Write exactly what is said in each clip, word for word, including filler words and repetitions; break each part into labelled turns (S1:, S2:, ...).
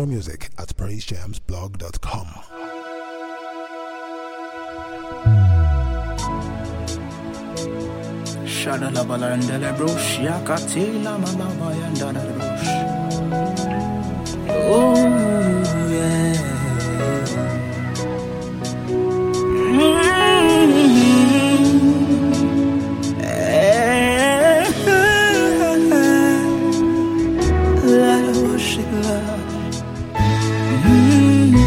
S1: More music at praise jams blog dot com.
S2: Shadala balandele brush yakatila malaba yandana brush. Oh yeah. Mm-hmm. Eh, Lord, I worship love. Mm-hmm.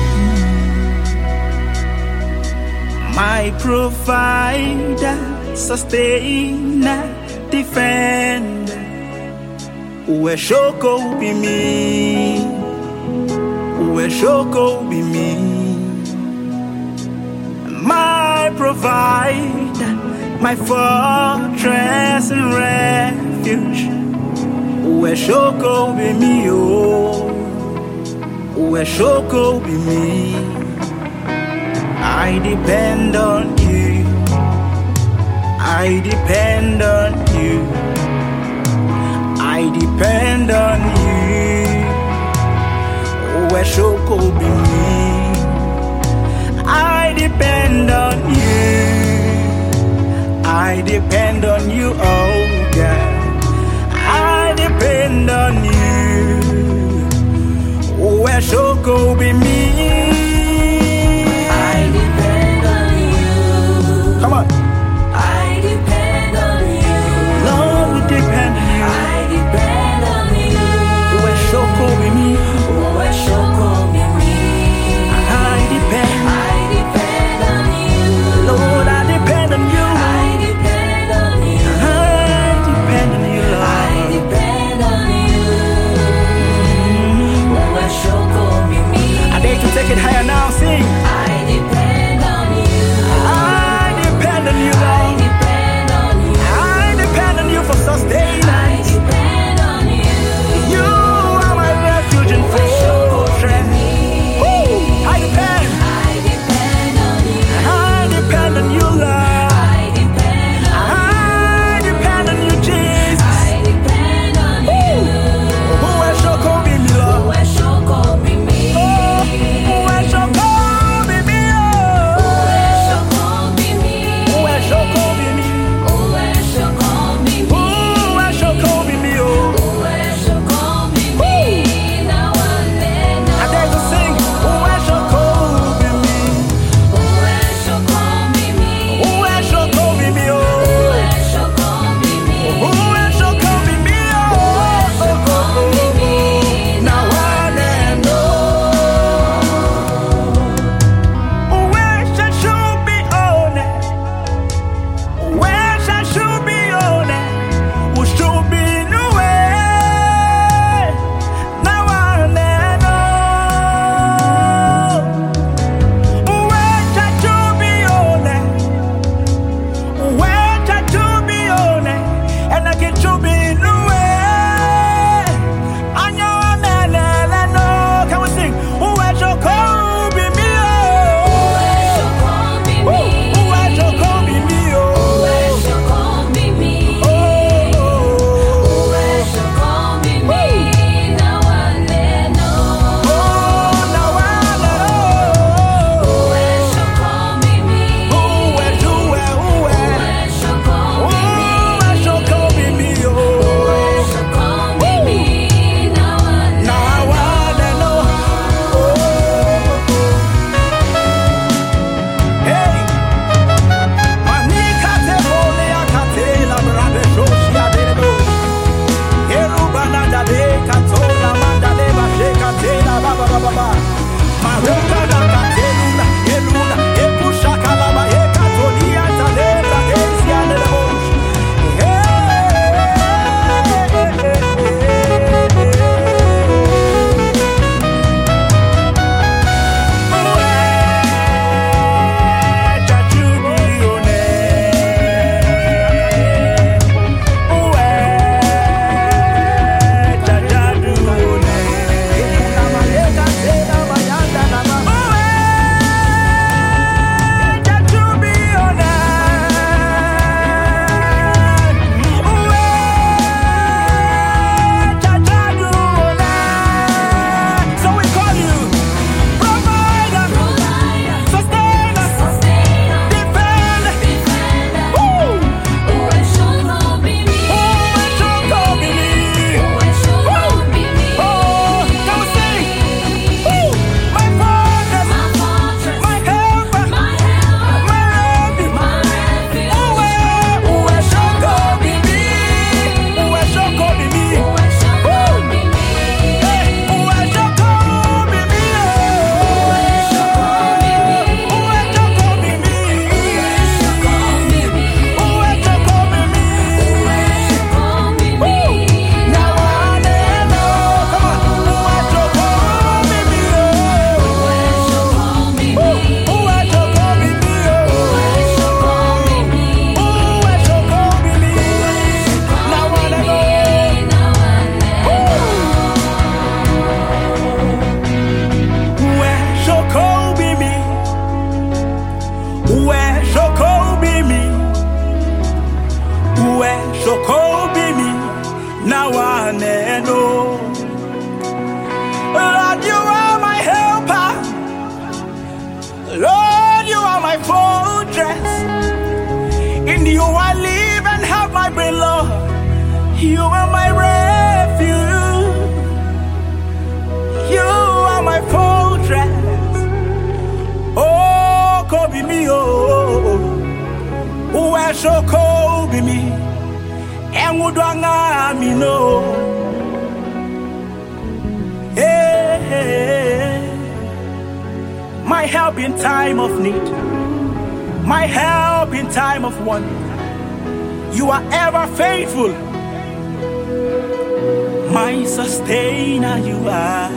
S2: My provider, sustainer, defender. Where shoko be me? Where shoko be me? My provider, my fortress and refuge. Where shoko be me? Oh, where shoko be me? I depend on you. I depend on you. I depend on you. Where shoko be me? I depend on you. I depend on you, oh God. I depend on you. Where shoko be me?
S3: I depend on you.
S2: Come on.
S3: Take it higher now, sing. I depend on you.
S2: I depend on you, Lord.
S3: I depend on you.
S2: I depend on you for sustenance.
S3: I depend on you.
S2: You are my refuge and fortress. I depend.
S3: I depend on you.
S2: I depend on you, Lord.
S3: I depend on you.
S2: I depend on you, Jesus.
S3: I depend on you.
S2: Who shall call me, Lord?
S3: Who shall call me?
S2: Who shall call You are live and have my brain, Lord. You are my refuge. You are my fortress. Oh, Kobe me, oh, oh, I shall Kobe me, and would me no. Hey, hey, my help in time of need, my help in time of want. You are ever faithful, my sustainer. You are.